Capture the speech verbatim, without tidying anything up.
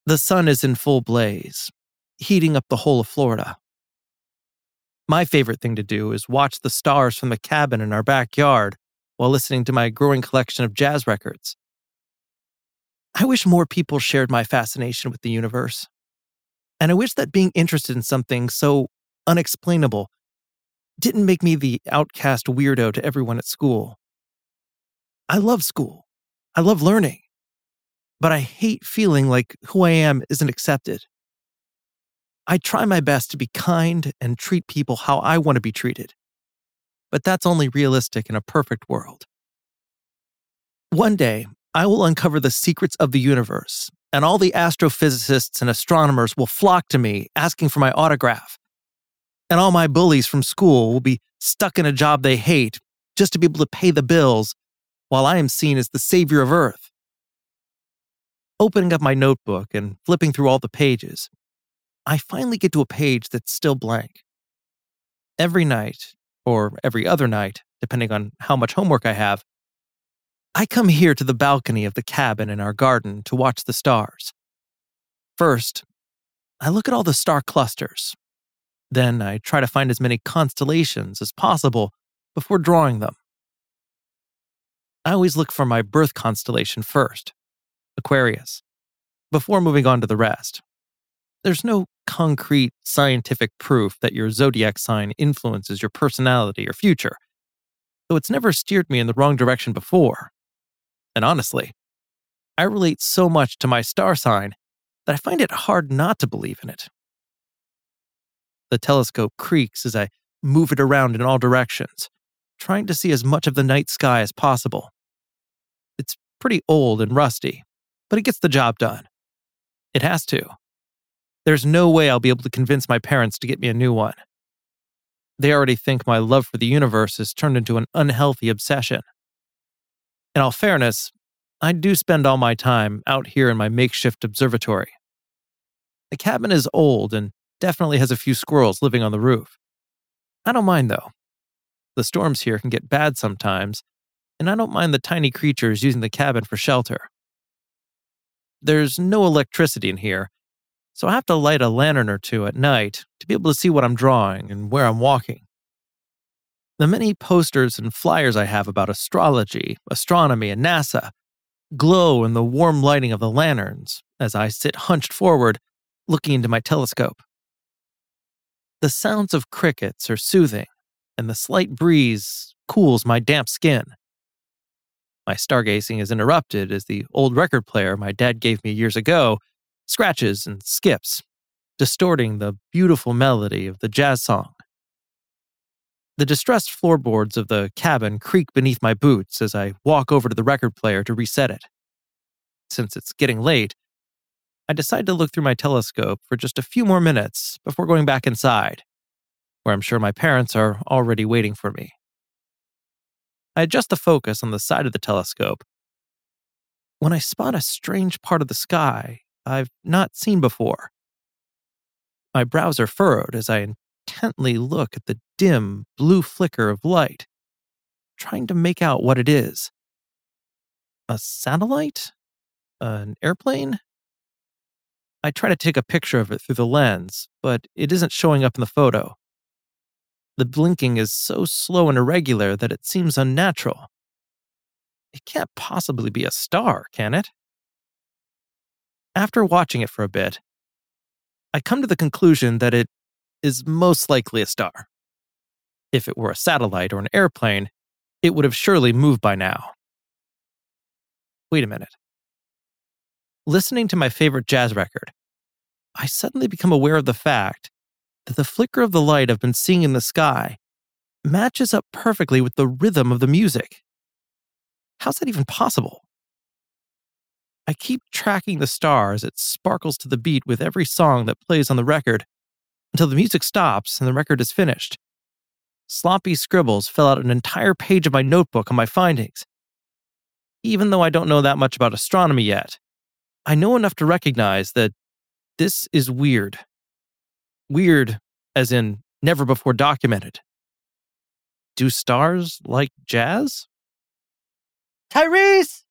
The sun is in full blaze, heating up the whole of Florida. My favorite thing to do is watch the stars from the cabin in our backyard while listening to my growing collection of jazz records. I wish more people shared my fascination with the universe. And I wish that being interested in something so unexplainable didn't make me the outcast weirdo to everyone at school. I love school. I love learning. But I hate feeling like who I am isn't accepted. I try my best to be kind and treat people how I want to be treated. But that's only realistic in a perfect world. One day, I will uncover the secrets of the universe, and all the astrophysicists and astronomers will flock to me asking for my autograph. And all my bullies from school will be stuck in a job they hate just to be able to pay the bills, while I am seen as the savior of Earth. Opening up my notebook and flipping through all the pages, I finally get to a page that's still blank. Every night, or every other night, depending on how much homework I have, I come here to the balcony of the cabin in our garden to watch the stars. First, I look at all the star clusters. Then I try to find as many constellations as possible before drawing them. I always look for my birth constellation first, Aquarius, before moving on to the rest. There's no concrete scientific proof that your zodiac sign influences your personality or future, though it's never steered me in the wrong direction before. And honestly, I relate so much to my star sign that I find it hard not to believe in it. The telescope creaks as I move it around in all directions, trying to see as much of the night sky as possible. It's pretty old and rusty, but it gets the job done. It has to. There's no way I'll be able to convince my parents to get me a new one. They already think my love for the universe has turned into an unhealthy obsession. In all fairness, I do spend all my time out here in my makeshift observatory. The cabin is old and definitely has a few squirrels living on the roof. I don't mind though. The storms here can get bad sometimes, and I don't mind the tiny creatures using the cabin for shelter. There's no electricity in here, so I have to light a lantern or two at night to be able to see what I'm drawing and where I'm walking. The many posters and flyers I have about astrology, astronomy, and NASA glow in the warm lighting of the lanterns as I sit hunched forward, looking into my telescope. The sounds of crickets are soothing, and the slight breeze cools my damp skin. My stargazing is interrupted as the old record player my dad gave me years ago scratches and skips, distorting the beautiful melody of the jazz song. The distressed floorboards of the cabin creak beneath my boots as I walk over to the record player to reset it. Since it's getting late, I decide to look through my telescope for just a few more minutes before going back inside, where I'm sure my parents are already waiting for me. I adjust the focus on the side of the telescope when I spot a strange part of the sky I've not seen before. My brows are furrowed as I intently look at the dim blue flicker of light, trying to make out what it is. A satellite? An airplane? I try to take a picture of it through the lens, but it isn't showing up in the photo. The blinking is so slow and irregular that it seems unnatural. It can't possibly be a star, can it? After watching it for a bit, I come to the conclusion that it is most likely a star. If it were a satellite or an airplane, it would have surely moved by now. Wait a minute. Listening to my favorite jazz record, I suddenly become aware of the fact that the flicker of the light I've been seeing in the sky matches up perfectly with the rhythm of the music. How's that even possible? I keep tracking the star as it sparkles to the beat with every song that plays on the record until the music stops and the record is finished. Sloppy scribbles fill out an entire page of my notebook on my findings. Even though I don't know that much about astronomy yet, I know enough to recognize that this is weird. Weird, as in never before documented. Do stars like jazz? Tyrese!